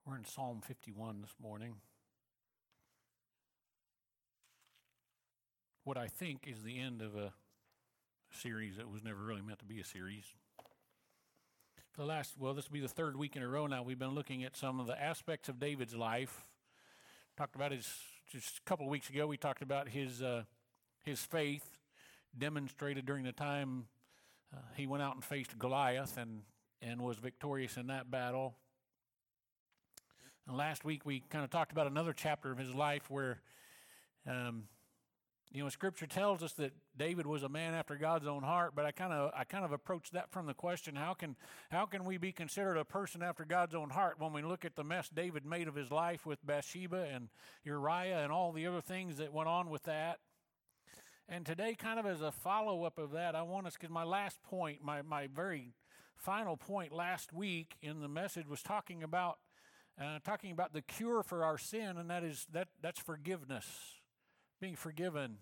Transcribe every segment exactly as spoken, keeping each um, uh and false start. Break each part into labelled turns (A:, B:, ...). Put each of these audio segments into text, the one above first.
A: We're in Psalm fifty-one this morning. What I think is the end of a series that was never really meant to be a series. For the last, well, this will be the third week in a row now, we've been looking at some of the aspects of David's life. Talked about his, just a couple of weeks ago, we talked about his, uh, his faith demonstrated during the time uh, he went out and faced Goliath and, and was victorious in that battle. And last week we kind of talked about another chapter of his life where, um, you know, Scripture tells us that David was a man after God's own heart. But I kind of, I kind of approached that from the question: How can, how can we be considered a person after God's own heart when we look at the mess David made of his life with Bathsheba and Uriah and all the other things that went on with that? And today, kind of as a follow-up of that, I want us, because my last point, my my very final point last week in the message was talking about. Uh, talking about the cure for our sin, and that is that that's forgiveness, being forgiven,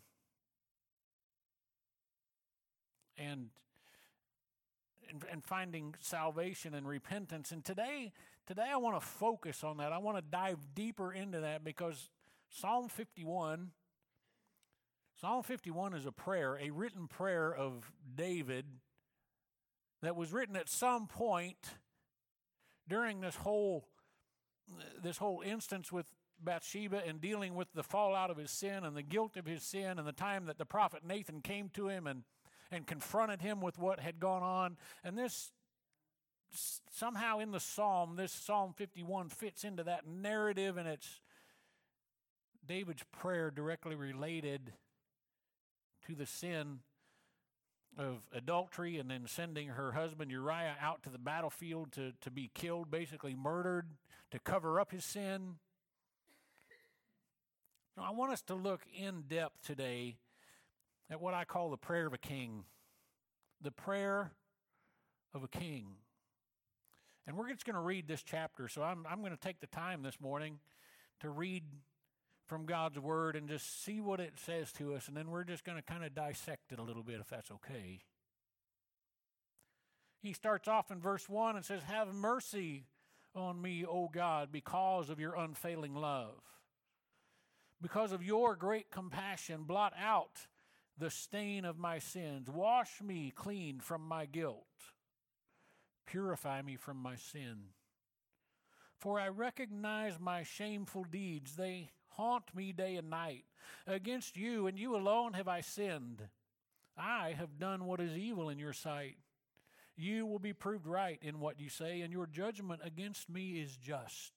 A: and, and and finding salvation and repentance. And today, today I want to focus on that. I want to dive deeper into that because Psalm fifty-one, Psalm fifty-one is a prayer, a written prayer of David that was written at some point during this whole. This whole instance with Bathsheba and dealing with the fallout of his sin and the guilt of his sin and the time that the prophet Nathan came to him and, and confronted him with what had gone on. And this, somehow in the psalm, this Psalm fifty-one fits into that narrative, and it's David's prayer directly related to the sin of adultery and then sending her husband Uriah out to the battlefield to, to be killed, basically murdered, to cover up his sin. Now, I want us to look in depth today at what I call the prayer of a king. The prayer of a king. And we're just going to read this chapter, so I'm, I'm going to take the time this morning to read from God's Word and just see what it says to us, and then we're just going to kind of dissect it a little bit, if that's okay. He starts off in verse one and says, "Have mercy on me, O God, because of your unfailing love. Because of your great compassion, blot out the stain of my sins. Wash me clean from my guilt. Purify me from my sin. For I recognize my shameful deeds. They haunt me day and night. Against you and you alone have I sinned. I have done what is evil in your sight. You will be proved right in what you say, and your judgment against me is just.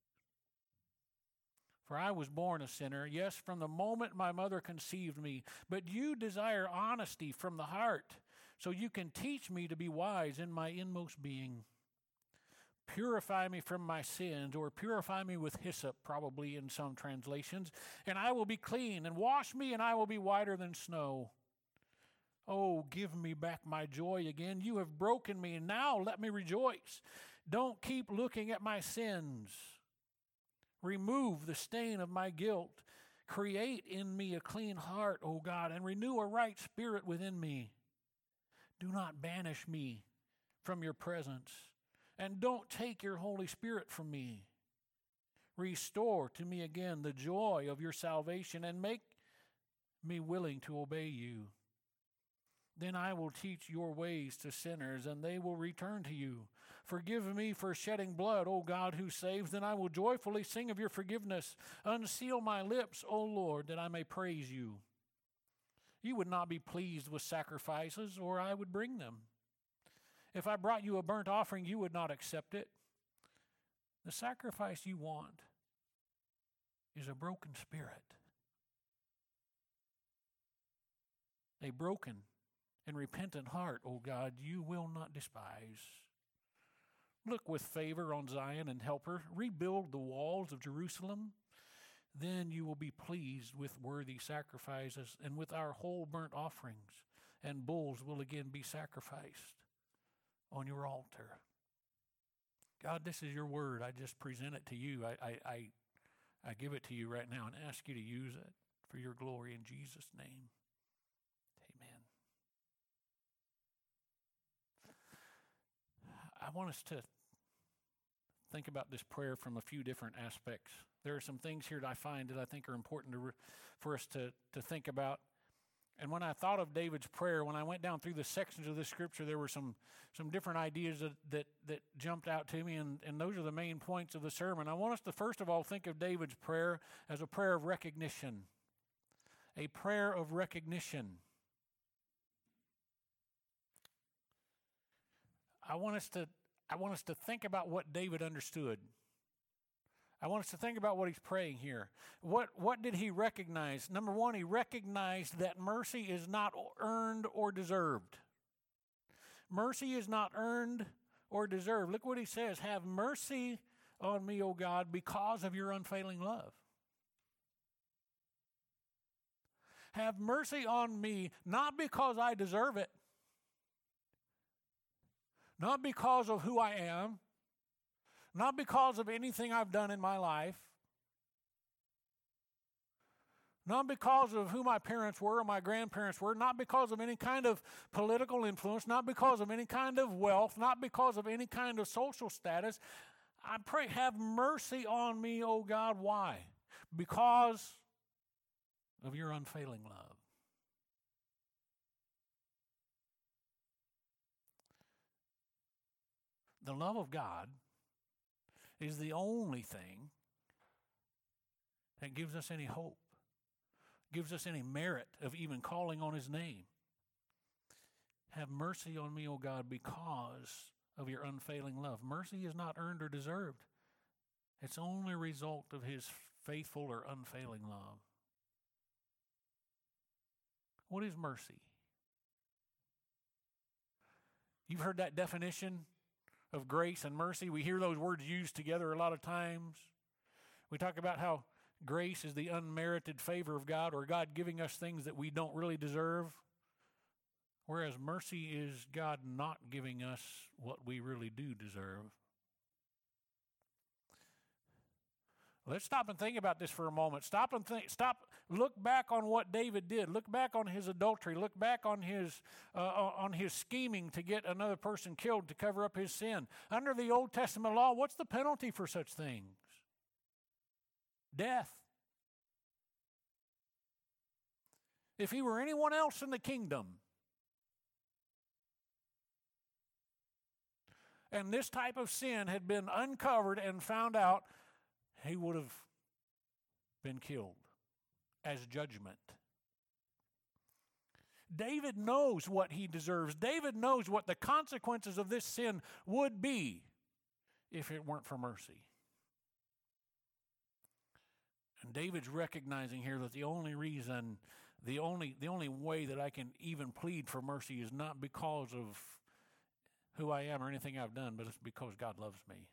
A: For I was born a sinner, yes, from the moment my mother conceived me. But you desire honesty from the heart, so you can teach me to be wise in my inmost being. Purify me from my sins, or purify me with hyssop, probably in some translations, and I will be clean, and wash me, and I will be whiter than snow. Oh, give me back my joy again. You have broken me, and now let me rejoice. Don't keep looking at my sins. Remove the stain of my guilt. Create in me a clean heart, O God, and renew a right spirit within me. Do not banish me from your presence, and don't take your Holy Spirit from me. Restore to me again the joy of your salvation, and make me willing to obey you. Then I will teach your ways to sinners, and they will return to you. Forgive me for shedding blood, O God who saves. Then I will joyfully sing of your forgiveness. Unseal my lips, O Lord, that I may praise you. You would not be pleased with sacrifices, or I would bring them. If I brought you a burnt offering, you would not accept it. The sacrifice you want is a broken spirit. A broken and repentant heart, O God, you will not despise. Look with favor on Zion and help her. Rebuild the walls of Jerusalem. Then you will be pleased with worthy sacrifices, and with our whole burnt offerings, and bulls will again be sacrificed on your altar. God, this is your word. I just present it to you. I, I, I, I give it to you right now and ask you to use it for your glory in Jesus' name. Amen. I want us to think about this prayer from a few different aspects. There are some things here that I find that I think are important to re- for us to, to think about. And when I thought of David's prayer, when I went down through the sections of this scripture, there were some some different ideas that that, that jumped out to me, and, and those are the main points of the sermon. I want us to first of all think of David's prayer as a prayer of recognition. A prayer of recognition. I want us to I want us to think about what David understood. I want us to think about what he's praying here. What what did he recognize? Number one, he recognized that mercy is not earned or deserved. Mercy is not earned or deserved. Look what he says. Have mercy on me, O God, because of your unfailing love. Have mercy on me, not because I deserve it, not because of who I am, not because of anything I've done in my life, not because of who my parents were or my grandparents were, not because of any kind of political influence, not because of any kind of wealth, not because of any kind of social status. I pray, have mercy on me, O God. Why? Because of your unfailing love. The love of God is the only thing that gives us any hope, gives us any merit of even calling on his name. Have mercy on me, O God, because of your unfailing love. Mercy is not earned or deserved. It's only a result of his faithful or unfailing love. What is mercy? You've heard that definition of grace and mercy. We hear those words used together a lot of times. We talk about how grace is the unmerited favor of God, or God giving us things that we don't really deserve, whereas mercy is God not giving us what we really do deserve. Let's stop and think about this for a moment. Stop and think. Stop. Look back on what David did. Look back on his adultery. Look back on his uh, on his scheming to get another person killed to cover up his sin. Under the Old Testament law, what's the penalty for such things? Death. If he were anyone else in the kingdom, and this type of sin had been uncovered and found out, he would have been killed as judgment. David knows what he deserves. David knows what the consequences of this sin would be if it weren't for mercy. And David's recognizing here that the only reason, the only, the only way that I can even plead for mercy is not because of who I am or anything I've done, but it's because God loves me.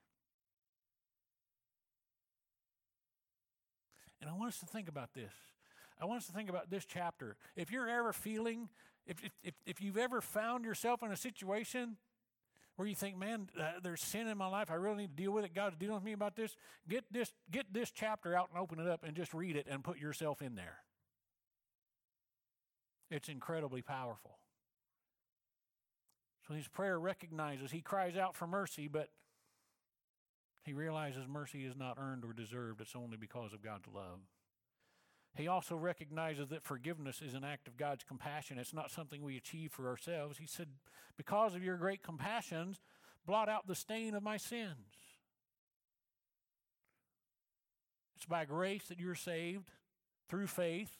A: And I want us to think about this. I want us to think about this chapter. If you're ever feeling, if if if you've ever found yourself in a situation where you think, man, uh, there's sin in my life, I really need to deal with it, God's dealing with me about this, get this, get this chapter out and open it up and just read it and put yourself in there. It's incredibly powerful. So his prayer recognizes, he cries out for mercy, but he realizes mercy is not earned or deserved. It's only because of God's love. He also recognizes that forgiveness is an act of God's compassion. It's not something we achieve for ourselves. He said, because of your great compassions, blot out the stain of my sins. It's by grace that you're saved through faith.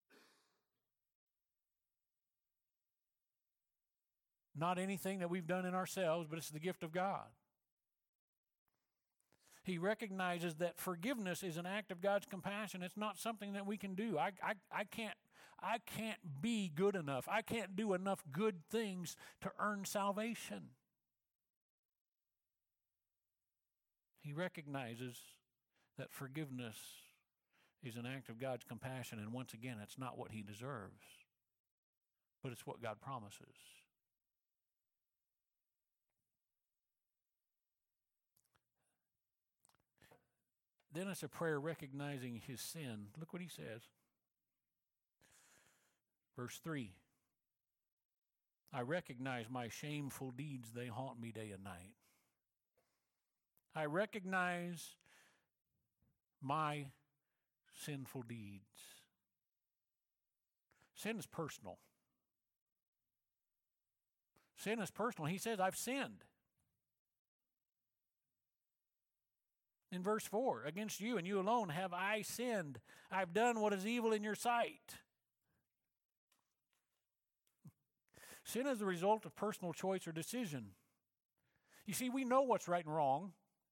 A: Not anything that we've done in ourselves, but it's the gift of God. He recognizes that forgiveness is an act of God's compassion. It's not something that we can do. I, I, I can't, I can't be good enough. I can't do enough good things to earn salvation. He recognizes that forgiveness is an act of God's compassion, and once again, it's not what he deserves, but it's what God promises. Then it's a prayer recognizing his sin. Look what he says. Verse three. I recognize my shameful deeds. They haunt me day and night. I recognize my sinful deeds. Sin is personal. Sin is personal. He says, I've sinned. In verse four, against you and you alone have I sinned. I've done what is evil in your sight. Sin is the result of personal choice or decision. You see, we know what's right and wrong.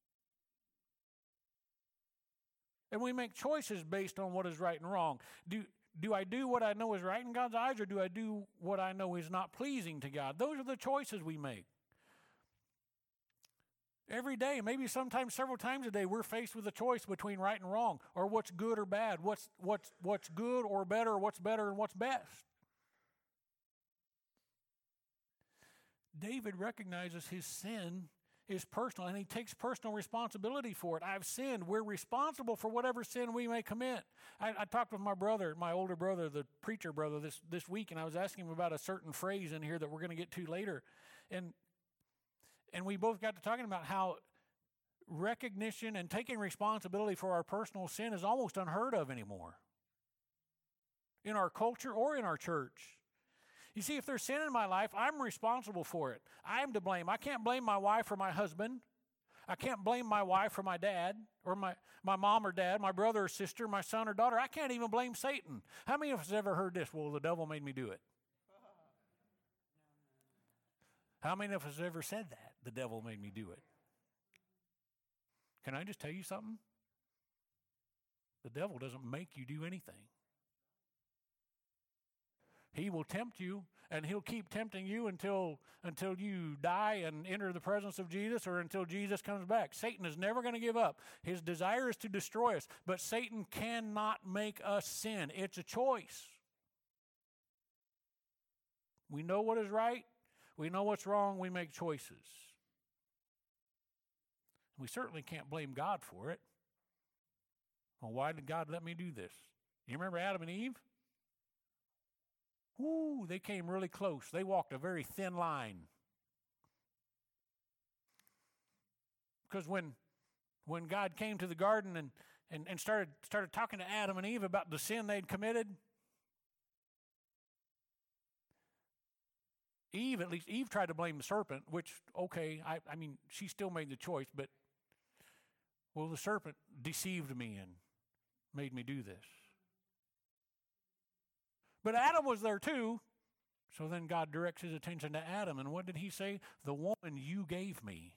A: And we make choices based on what is right and wrong. Do, do I do what I know is right in God's eyes, or do I do what I know is not pleasing to God? Those are the choices we make. Every day, maybe sometimes several times a day, we're faced with a choice between right and wrong, or what's good or bad, what's, what's, what's good or better, or what's better and what's best. David recognizes his sin is personal, and he takes personal responsibility for it. I've sinned. We're responsible for whatever sin we may commit. I, I talked with my brother, my older brother, the preacher brother, this, this week, and I was asking him about a certain phrase in here that we're going to get to later. And, and we both got to talking about how recognition and taking responsibility for our personal sin is almost unheard of anymore in our culture or in our church. You see, if there's sin in my life, I'm responsible for it. I'm to blame. I can't blame my wife or my husband. I can't blame my wife or my dad or my, my mom or dad, my brother or sister, my son or daughter. I can't even blame Satan. How many of us have ever heard this? Well, the devil made me do it. How many of us have ever said that? The devil made me do it. Can I just tell you something? The devil doesn't make you do anything. He will tempt you, and he'll keep tempting you until, until you die and enter the presence of Jesus, or until Jesus comes back. Satan is never going to give up. His desire is to destroy us, but Satan cannot make us sin. It's a choice. We know what is right. We know what's wrong. We make choices. We certainly can't blame God for it. Well, why did God let me do this? You remember Adam and Eve? Ooh, they came really close. They walked a very thin line. Because when, when God came to the garden and, and, and started, started talking to Adam and Eve about the sin they'd committed, Eve, at least, Eve tried to blame the serpent, which, okay, I, I mean, she still made the choice, but, well, the serpent deceived me and made me do this. But Adam was there too, so then God directs his attention to Adam, and what did he say? The woman you gave me.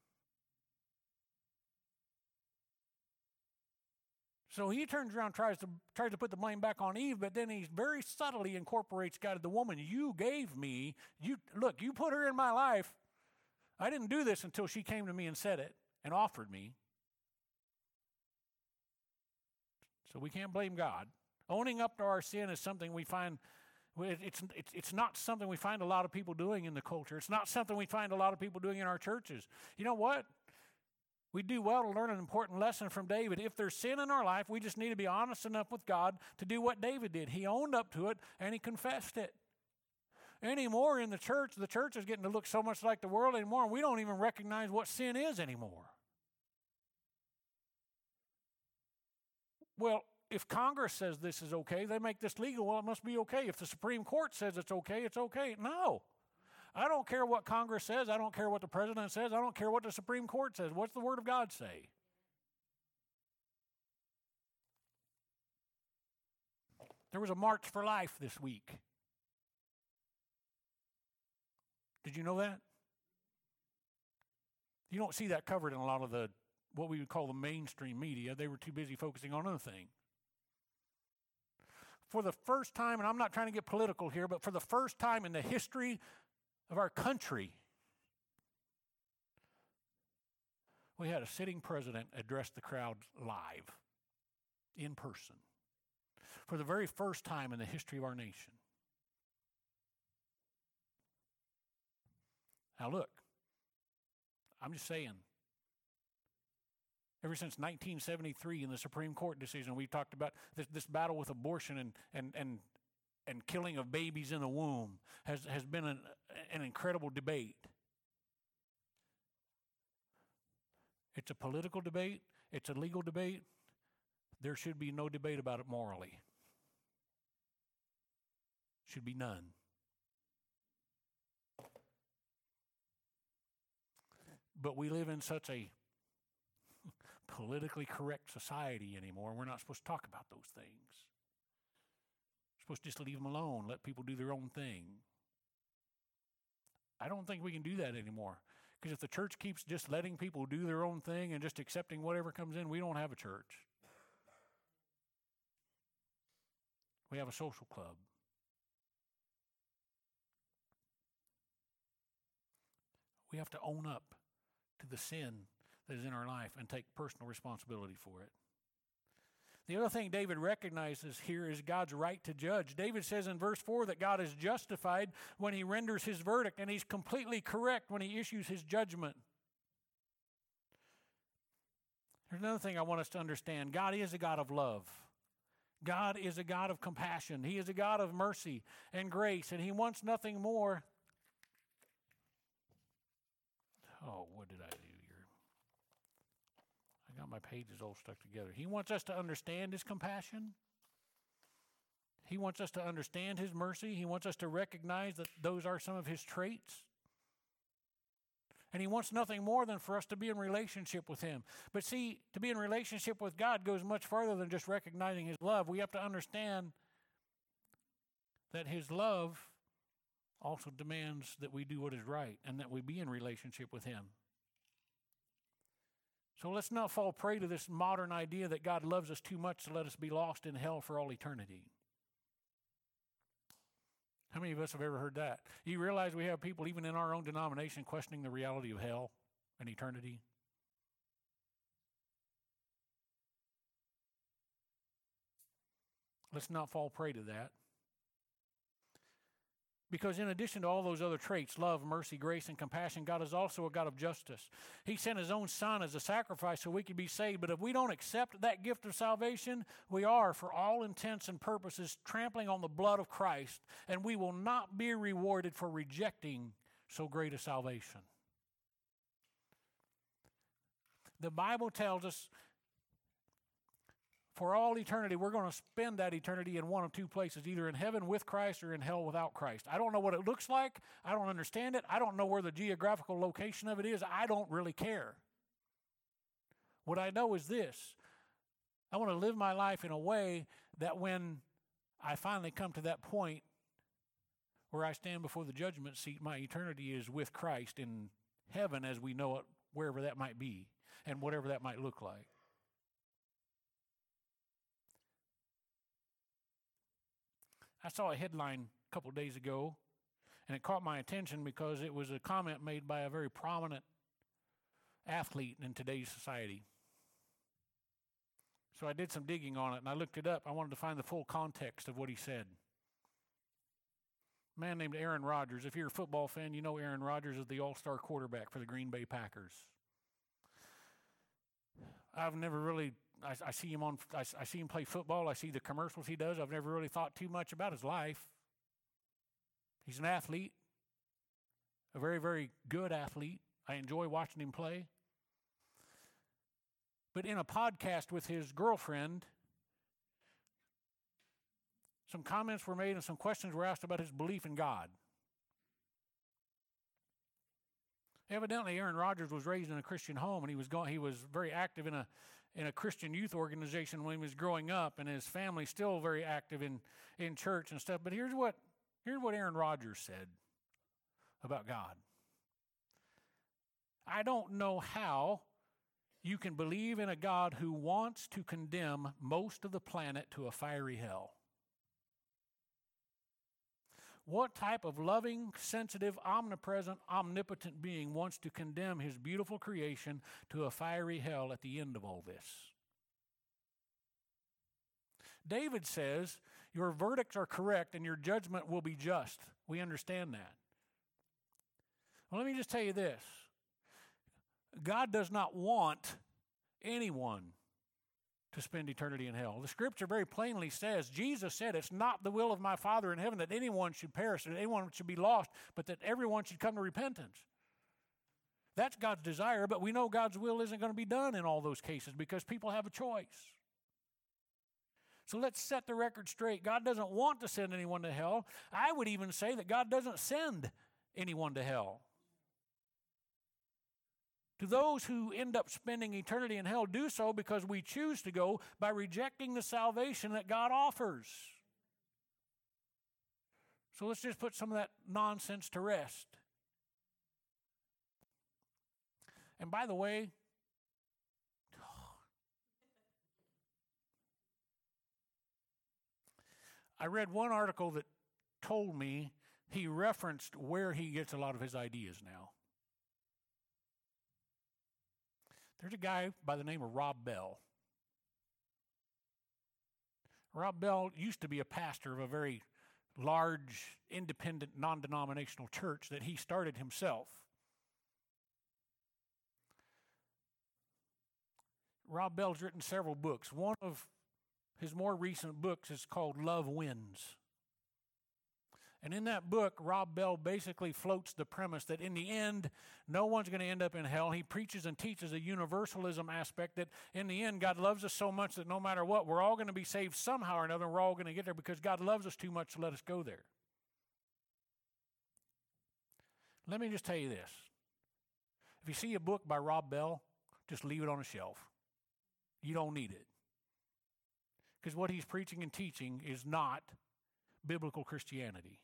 A: So he turns around, tries to tries to put the blame back on Eve, but then he very subtly incorporates God, the woman you gave me. You look, you put her in my life. I didn't do this until she came to me and said it and offered me. So we can't blame God. Owning up to our sin is something we find, it's, it's, it's not something we find a lot of people doing in the culture. It's not something we find a lot of people doing in our churches. You know what? We do well to learn an important lesson from David. If there's sin in our life, we just need to be honest enough with God to do what David did. He owned up to it and he confessed it. Anymore in the church, the church is getting to look so much like the world anymore, and we don't even recognize what sin is anymore. Well, if Congress says this is okay, they make this legal, well, it must be okay. If the Supreme Court says it's okay, it's okay. No. I don't care what Congress says. I don't care what the president says. I don't care what the Supreme Court says. What's the Word of God say? There was a March for Life this week. Did you know that? You don't see that covered in a lot of the, what we would call the mainstream media. They were too busy focusing on other things. For the first time, and I'm not trying to get political here, but for the first time in the history of our country, we had a sitting president address the crowd live, in person, for the very first time in the history of our nation. Now look, I'm just saying, ever since nineteen seventy-three in the Supreme Court decision, we talked about this, this battle with abortion and, and, and, and killing of babies in the womb has, has been an, an incredible debate. It's a political debate. It's a legal debate. There should be no debate about it morally. Should be none. But we live in such a politically correct society anymore. We're not supposed to talk about those things. We're supposed to just leave them alone, let people do their own thing. I don't think we can do that anymore. Because if the church keeps just letting people do their own thing and just accepting whatever comes in, we don't have a church. We have a social club. We have to own up to the sin that is in our life and take personal responsibility for it. The other thing David recognizes here is God's right to judge. David says in verse four that God is justified when he renders his verdict, and he's completely correct when he issues his judgment. There's another thing I want us to understand. God is a God of love. God is a God of compassion. He is a God of mercy and grace, and he wants nothing more. Oh, what did I do here? I got my pages all stuck together. He wants us to understand his compassion. He wants us to understand his mercy. He wants us to recognize that those are some of his traits. And he wants nothing more than for us to be in relationship with him. But see, to be in relationship with God goes much farther than just recognizing his love. We have to understand that his love also demands that we do what is right and that we be in relationship with him. So let's not fall prey to this modern idea that God loves us too much to let us be lost in hell for all eternity. How many of us have ever heard that? You realize we have people even in our own denomination questioning the reality of hell and eternity? Let's not fall prey to that. Because in addition to all those other traits, love, mercy, grace, and compassion, God is also a God of justice. He sent his own son as a sacrifice so we could be saved. But if we don't accept that gift of salvation, we are, for all intents and purposes, trampling on the blood of Christ, and we will not be rewarded for rejecting so great a salvation. The Bible tells us for all eternity, we're going to spend that eternity in one of two places, either in heaven with Christ or in hell without Christ. I don't know what it looks like. I don't understand it. I don't know where the geographical location of it is. I don't really care. What I know is this. I want to live my life in a way that when I finally come to that point where I stand before the judgment seat, my eternity is with Christ in heaven as we know it, wherever that might be and whatever that might look like. I saw a headline a couple of days ago, and it caught my attention because it was a comment made by a very prominent athlete in today's society. So I did some digging on it, and I looked it up. I wanted to find the full context of what he said. A man named Aaron Rodgers. If you're a football fan, you know Aaron Rodgers is the all-star quarterback for the Green Bay Packers. I've never really... I, I see him on. I, I see him play football. I see the commercials he does. I've never really thought too much about his life. He's an athlete, a very, very good athlete. I enjoy watching him play. But in a podcast with his girlfriend, some comments were made and some questions were asked about his belief in God. Evidently, Aaron Rodgers was raised in a Christian home, and he was going. He was very active in a in a Christian youth organization when he was growing up, and his family still very active in, in church and stuff. But here's what here's what Aaron Rodgers said about God. I don't know how you can believe in a God who wants to condemn most of the planet to a fiery hell. What type of loving, sensitive, omnipresent, omnipotent being wants to condemn his beautiful creation to a fiery hell at the end of all this? David says, your verdicts are correct and your judgment will be just. We understand that. Well, let me just tell you this. God does not want anyone to spend eternity in hell. The scripture very plainly says, Jesus said, it's not the will of my Father in heaven that anyone should perish, that anyone should be lost, but that everyone should come to repentance. That's God's desire, but we know God's will isn't going to be done in all those cases because people have a choice. So let's set the record straight. God doesn't want to send anyone to hell. I would even say that God doesn't send anyone to hell. To those who end up spending eternity in hell, do so because we choose to go by rejecting the salvation that God offers. So let's just put some of that nonsense to rest. And by the way, I read one article that told me he referenced where he gets a lot of his ideas now. There's a guy by the name of Rob Bell. Rob Bell used to be a pastor of a very large, independent, non-denominational church that he started himself. Rob Bell's written several books. One of his more recent books is called Love Wins. And in that book, Rob Bell basically floats the premise that in the end, no one's going to end up in hell. He preaches and teaches a universalism aspect that in the end, God loves us so much that no matter what, we're all going to be saved somehow or another, and we're all going to get there because God loves us too much to let us go there. Let me just tell you this. If you see a book by Rob Bell, just leave it on a shelf. You don't need it. Because what he's preaching and teaching is not biblical Christianity.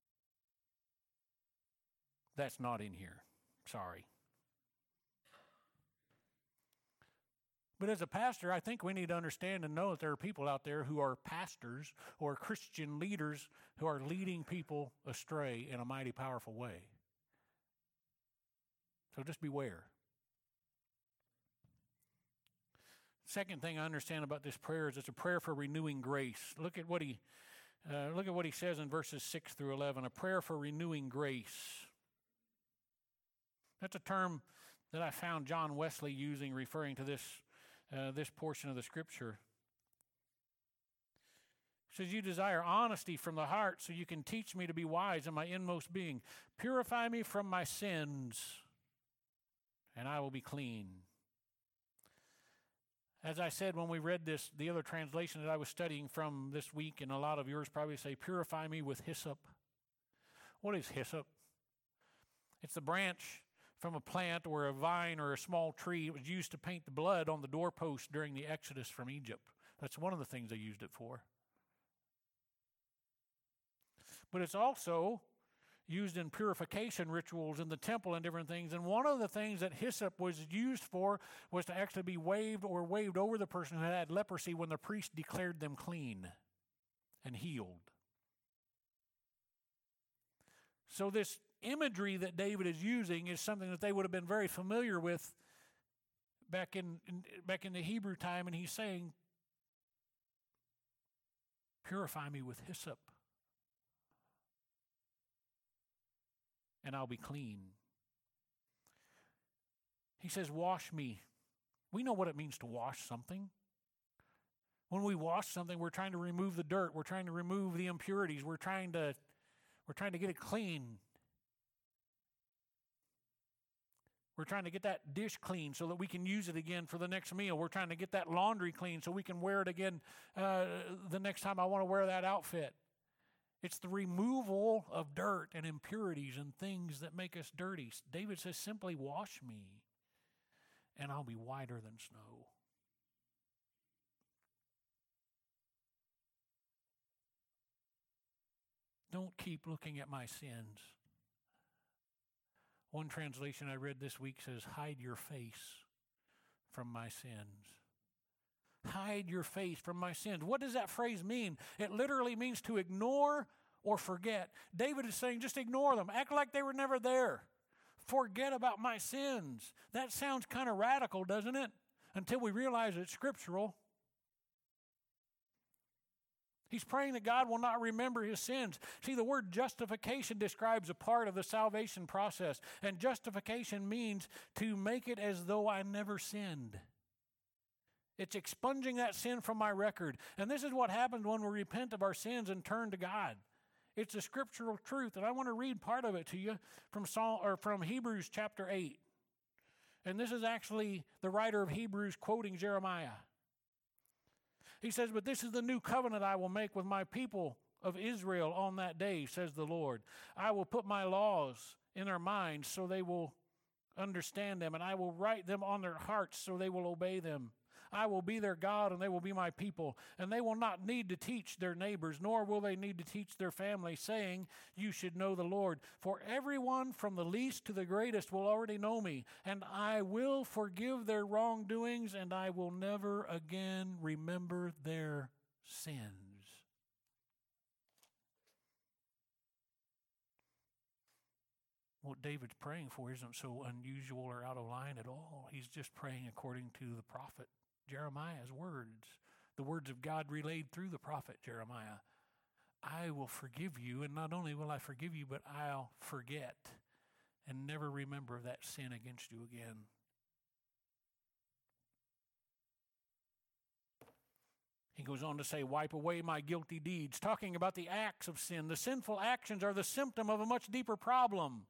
A: That's not in here. Sorry. But as a pastor, I think we need to understand and know that there are people out there who are pastors or Christian leaders who are leading people astray in a mighty powerful way. So just beware. Second thing I understand about this prayer is it's a prayer for renewing grace. Look at what he uh, look at what he says in verses six through eleven. A prayer for renewing grace. That's a term that I found John Wesley using, referring to this uh, this portion of the Scripture. It says, "You desire honesty from the heart, so you can teach me to be wise in my inmost being. Purify me from my sins, and I will be clean." As I said when we read this, the other translation that I was studying from this week, and a lot of yours probably say, "Purify me with hyssop." What is hyssop? It's the branch from a plant or a vine or a small tree. It was used to paint the blood on the doorpost during the Exodus from Egypt. That's one of the things they used it for. But it's also used in purification rituals in the temple and different things. And one of the things that hyssop was used for was to actually be waved or waved over the person who had leprosy when the priest declared them clean and healed. So this imagery that David is using is something that they would have been very familiar with back in, in back in the Hebrew time, and he's saying, "Purify me with hyssop, and I'll be clean." He says, "Wash me." We know what it means to wash something. When we wash something, we're trying to remove the dirt. We're trying to remove the impurities. We're trying to, we're trying to get it clean. We're trying to get that dish clean so that we can use it again for the next meal. We're trying to get that laundry clean so we can wear it again uh, the next time I want to wear that outfit. It's the removal of dirt and impurities and things that make us dirty. David says, "Simply wash me, and I'll be whiter than snow." Don't keep looking at my sins. One translation I read this week says, "Hide your face from my sins." Hide your face from my sins. What does that phrase mean? It literally means to ignore or forget. David is saying, just ignore them. Act like they were never there. Forget about my sins. That sounds kind of radical, doesn't it? Until we realize it's scriptural. He's praying that God will not remember his sins. See, the word justification describes a part of the salvation process. And justification means to make it as though I never sinned. It's expunging that sin from my record. And this is what happens when we repent of our sins and turn to God. It's a scriptural truth. And I want to read part of it to you from Psalm, or from Hebrews chapter eight. And this is actually the writer of Hebrews quoting Jeremiah. He says, but this is the new covenant I will make with my people of Israel on that day, says the Lord. I will put my laws in their minds so they will understand them, and I will write them on their hearts so they will obey them. I will be their God, and they will be my people, and they will not need to teach their neighbors, nor will they need to teach their family, saying, you should know the Lord. For everyone from the least to the greatest will already know me, and I will forgive their wrongdoings, and I will never again remember their sins. What David's praying for isn't so unusual or out of line at all. He's just praying according to the prophet Jeremiah's words, the words of God relayed through the prophet Jeremiah. I will forgive you, and not only will I forgive you, but I'll forget and never remember that sin against you again. He goes on to say, wipe away my guilty deeds, talking about the acts of sin. The sinful actions are the symptom of a much deeper problem.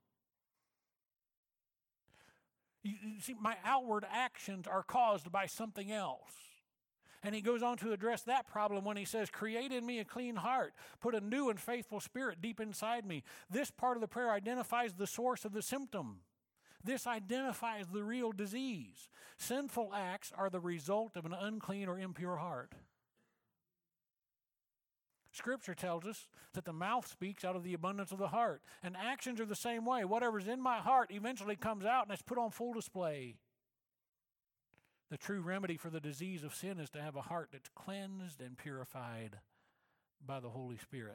A: You, you see, my outward actions are caused by something else. And he goes on to address that problem when he says, create in me a clean heart, put a new and faithful spirit deep inside me. This part of the prayer identifies the source of the symptom. This identifies the real disease. Sinful acts are the result of an unclean or impure heart. Scripture tells us that the mouth speaks out of the abundance of the heart, and actions are the same way. Whatever's in my heart eventually comes out and it's put on full display. The true remedy for the disease of sin is to have a heart that's cleansed and purified by the Holy Spirit.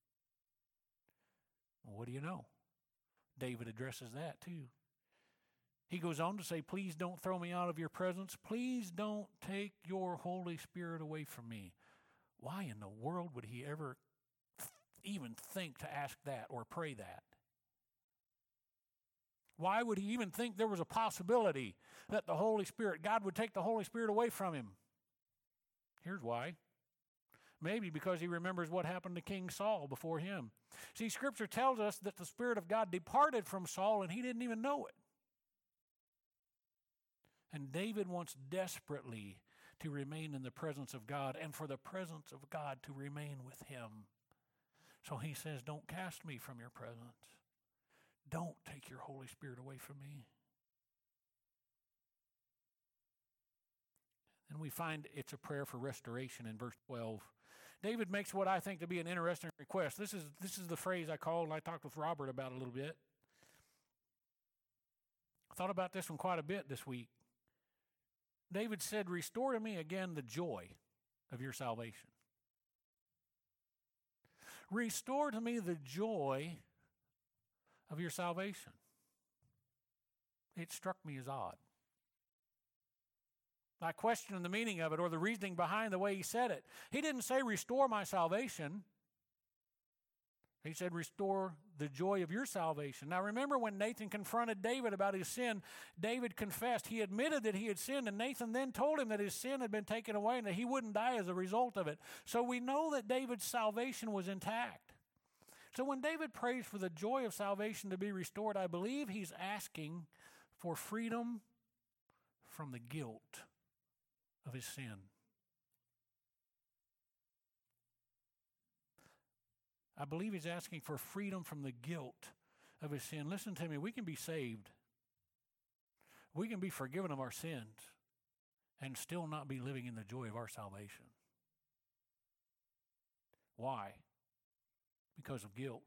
A: Well, what do you know? David addresses that too. He goes on to say, please don't throw me out of your presence. Please don't take your Holy Spirit away from me. Why in the world would he ever th- even think to ask that or pray that? Why would he even think there was a possibility that the Holy Spirit, God would take the Holy Spirit away from him? Here's why. Maybe because he remembers what happened to King Saul before him. See, Scripture tells us that the Spirit of God departed from Saul and he didn't even know it. And David wants desperately to remain in the presence of God and for the presence of God to remain with him. So he says, don't cast me from your presence. Don't take your Holy Spirit away from me. And we find it's a prayer for restoration in verse twelve. David makes what I think to be an interesting request. This is, this is the phrase I called and I talked with Robert about a little bit. I thought about this one quite a bit this week. David said, restore to me again the joy of your salvation. Restore to me the joy of your salvation. It struck me as odd. I questioned the meaning of it or the reasoning behind the way he said it. He didn't say restore my salvation. He said, restore the joy of your salvation. Now remember when Nathan confronted David about his sin, David confessed. He admitted that he had sinned, and Nathan then told him that his sin had been taken away and that he wouldn't die as a result of it. So we know that David's salvation was intact. So when David prays for the joy of salvation to be restored, I believe he's asking for freedom from the guilt of his sin. I believe he's asking for freedom from the guilt of his sin. Listen to me, we can be saved. We can be forgiven of our sins and still not be living in the joy of our salvation. Why? Because of guilt.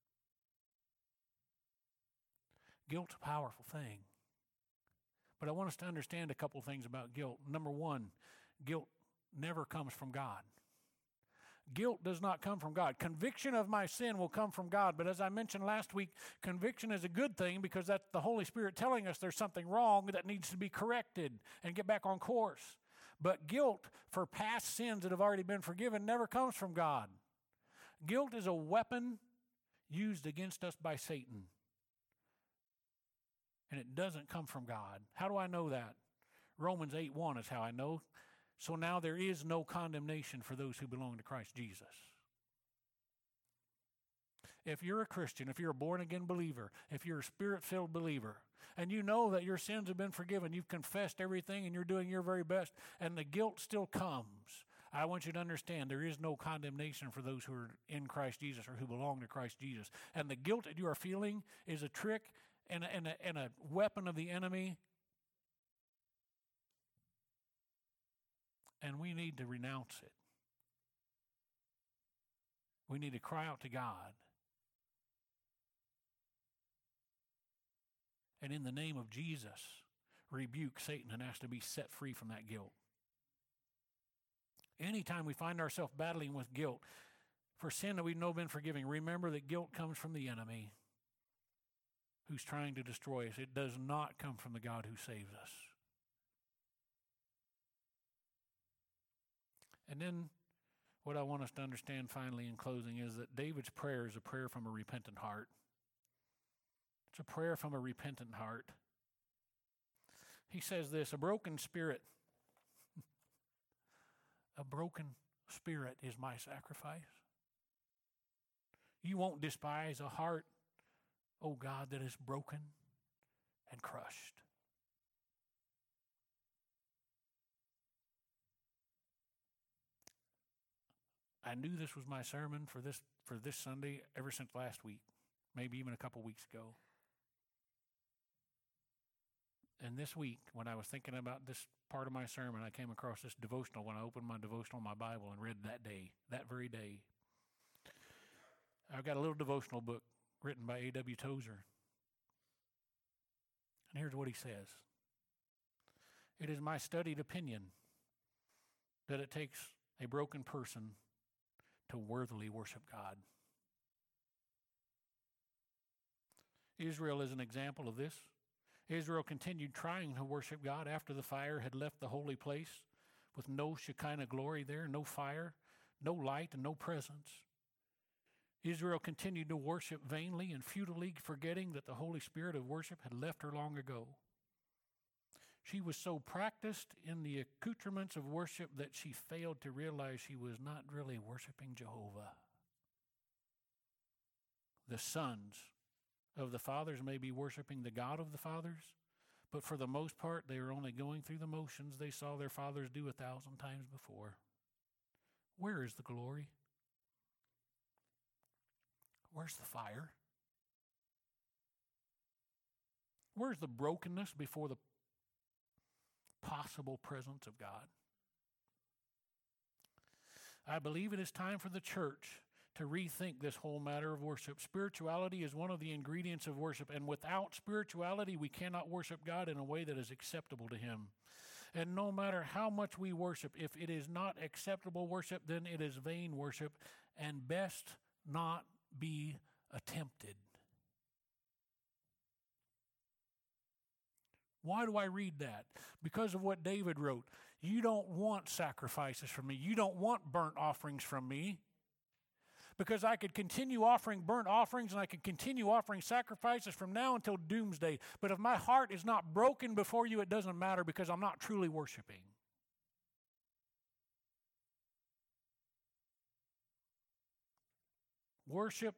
A: Guilt's a powerful thing. But I want us to understand a couple things about guilt. Number one, guilt never comes from God. Guilt does not come from God. Conviction of my sin will come from God. But as I mentioned last week, conviction is a good thing because that's the Holy Spirit telling us there's something wrong that needs to be corrected and get back on course. But guilt for past sins that have already been forgiven never comes from God. Guilt is a weapon used against us by Satan. And it doesn't come from God. How do I know that? Romans eight one is how I know. So now there is no condemnation for those who belong to Christ Jesus. if you're a Christian, if you're a born-again believer, if you're a Spirit-filled believer, and you know that your sins have been forgiven, you've confessed everything, and you're doing your very best, and the guilt still comes, I want you to understand there is no condemnation for those who are in Christ Jesus or who belong to Christ Jesus. And the guilt that you are feeling is a trick and a, and a, and a weapon of the enemy. And we need to renounce it. We need to cry out to God. And in the name of Jesus, rebuke Satan and ask to be set free from that guilt. Anytime we find ourselves battling with guilt for sin that we've no been forgiving, remember that guilt comes from the enemy who's trying to destroy us. It does not come from the God who saves us. And then what I want us to understand finally in closing is that David's prayer is a prayer from a repentant heart. It's a prayer from a repentant heart. He says this, a broken spirit, a broken spirit is my sacrifice. You won't despise a heart, oh God, that is broken and crushed. I knew this was my sermon for this for this Sunday ever since last week, maybe even a couple weeks ago. And this week, when I was thinking about this part of my sermon, I came across this devotional when I opened my devotional in my Bible and read that day, that very day. I've got a little devotional book written by A W Tozer. And here's what he says. It is my studied opinion that it takes a broken person to worthily worship God. Israel is an example of this. Israel continued trying to worship God after the fire had left the holy place with no Shekinah glory there, no fire, no light, and no presence. Israel continued to worship vainly and futilely, forgetting that the Holy Spirit of worship had left her long ago. She was so practiced in the accoutrements of worship that she failed to realize she was not really worshiping Jehovah. The sons of the fathers may be worshiping the God of the fathers, but for the most part, they are only going through the motions they saw their fathers do a thousand times before. Where is the glory? Where's the fire? Where's the brokenness before the possible presence of God? I believe it is time for the church to rethink this whole matter of worship. Spirituality is one of the ingredients of worship, and without spirituality, we cannot worship God in a way that is acceptable to Him. And no matter how much we worship, if it is not acceptable worship, then it is vain worship, and best not be attempted. Why do I read that? Because of what David wrote. You don't want sacrifices from me. You don't want burnt offerings from me. Because I could continue offering burnt offerings and I could continue offering sacrifices from now until doomsday. But if my heart is not broken before you, it doesn't matter because I'm not truly worshiping. Worship,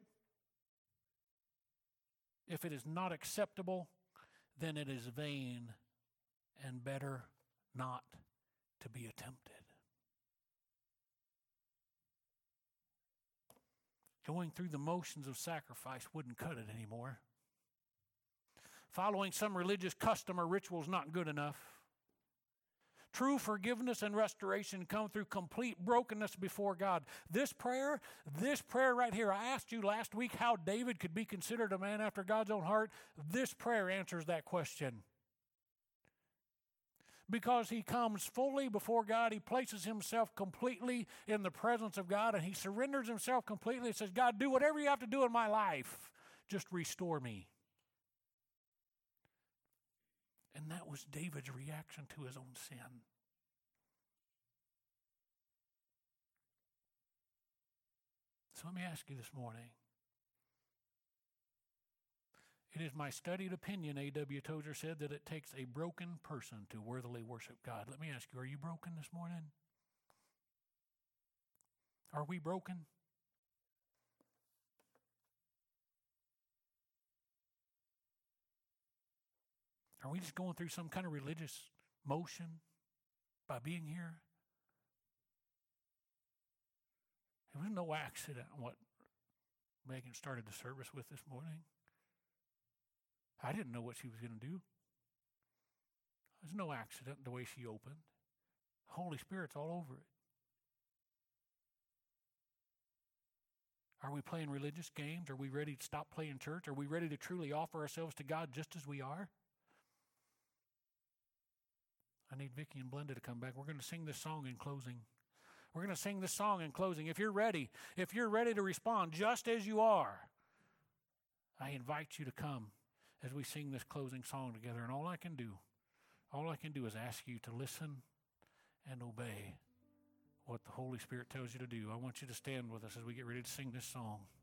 A: if it is not acceptable, then it is vain and better not to be attempted. Going through the motions of sacrifice wouldn't cut it anymore. Following some religious custom or ritual is not good enough. True forgiveness and restoration come through complete brokenness before God. This prayer, this prayer right here, I asked you last week how David could be considered a man after God's own heart. This prayer answers that question. Because he comes fully before God, he places himself completely in the presence of God, and he surrenders himself completely and says, God, do whatever you have to do in my life. Just restore me. And that was David's reaction to his own sin. So let me ask you this morning. It is my studied opinion, A W Tozer said, that it takes a broken person to worthily worship God. Let me ask you, are you broken this morning? Are we broken? Are we just going through some kind of religious motion by being here? It was no accident what Megan started the service with this morning. I didn't know what she was going to do. There's no accident the way she opened. The Holy Spirit's all over it. Are we playing religious games? Are we ready to stop playing church? Are we ready to truly offer ourselves to God just as we are? I need Vicki and Blenda to come back. We're going to sing this song in closing. We're going to sing this song in closing. If you're ready, if you're ready to respond just as you are, I invite you to come as we sing this closing song together. And all I can do, all I can do is ask you to listen and obey what the Holy Spirit tells you to do. I want you to stand with us as we get ready to sing this song.